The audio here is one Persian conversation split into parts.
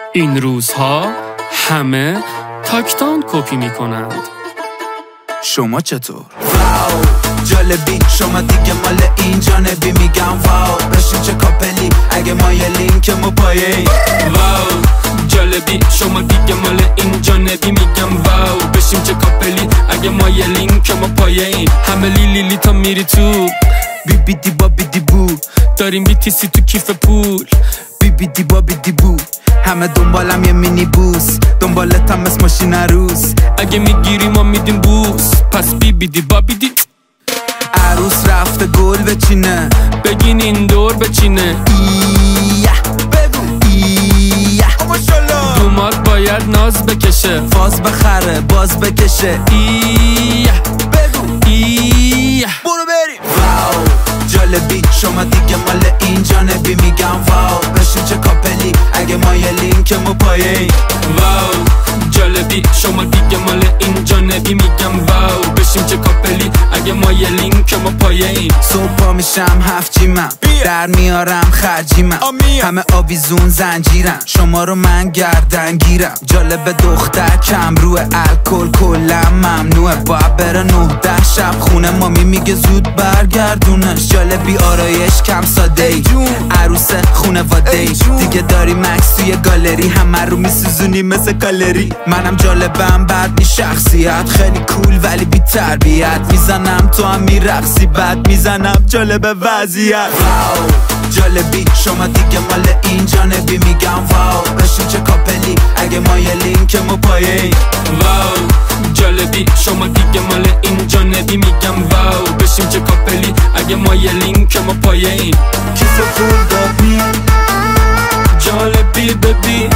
این روزها همه تاکتان کپی میکنند. شما چطور؟ واو جالبی شما دیگه مال این جانبی میگم واو بشین چه کاپلی اگه ما یه لینک مو پایین. واو جالبی شما دیگه مال این جانبی میگم واو بشین چه کاپلی اگه ما یه لینک مو پایین. همه لیلی تا میری تو بی بی دی با بی دی بو داریم بیتیسی تو کیف پول. بی بی دی با بی دی بو همه دنبالم یه مینی بوس دنبالتم مثل ماشین عروس. اگه میگیری ما میدیم بوس پس بی بی دی با بی دی. عروس رفته گل بچینه بگین این دور بچینه. ایه بگو ایه دومات باید ناز بکشه فاز بخره باز بکشه. ایه بگو ایه برو بریم. واو جالبی شما دیگه مال این جانبی میگم واو بشین چه کاپلی اگه ما یه لینک مو پایین. واو جالبی شما دیگه مال این جانبی میگم واو بشین چه کاپلی اگه ما یه لینک مو پایین. صبح پا میشم هفت جیمم در میارم خرجیمم همه آویزون زنجیرم شما رو من گردن گیرم. جالب دختر کم روی الکل کلا ممنوعه باید بره 9-10 شب خونه مامی میگه زود برگردونش. جالبی آرایش کم ساده ای عروس خونواده ای دیگه داری مکس توی گالری همه رو میسوزونی مثل کالری. منم جالبم بعد نی شخصیت خیلی کول ولی بی تربیت میزنم تو هم میرقصی بعد میزنم جالب وضعیت. واو جالبی شما دیگه مال این جانبی میگم واو بشین چه کاپلی اگه ما یه لینک مو پایین. واو جالبی شما دیگه مال این جانبی میگم واو بشین چه کاپلی اگه ما یه لینک مو پایین. کیسه فول دادی جالبی ببین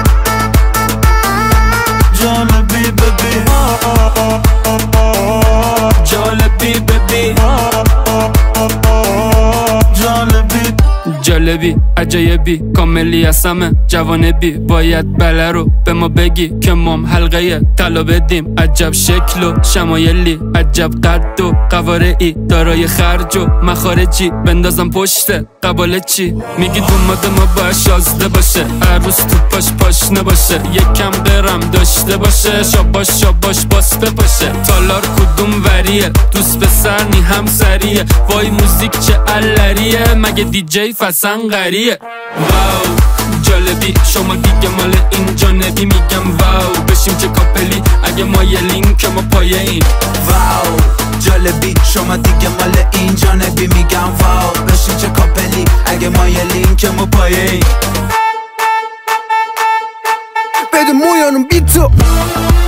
جالبی ببین جالبی ببین جالبی جالبی عجایبی کاملی از همه جوانبی باید بله رو به ما بگی که مام حلقه طلا بدیم. عجب شکل و شمایلی عجب قد و قوارعی دارای خرج و مخارجی بندازم پشت قباله چی میگی دوماد ما باید شازده باشه عروس تو پاش نباشه یکم قرم داشته باشه شاباش باسته باشه. تالار کدوم وریه دوست پسر نی همسریه وای موزیک چه علریه مگه دیجی فسنقریه. واو جالبی شما دیگه مال این جانبی میگم واو بشیم چه کاپلی اگه ما یه لینک ما پایین. واو جالبی شما دیگه مال این جانبی میگم واو بشین چه کاپلی اگه ما یه لینک مو پایین. بده مویانم بی تو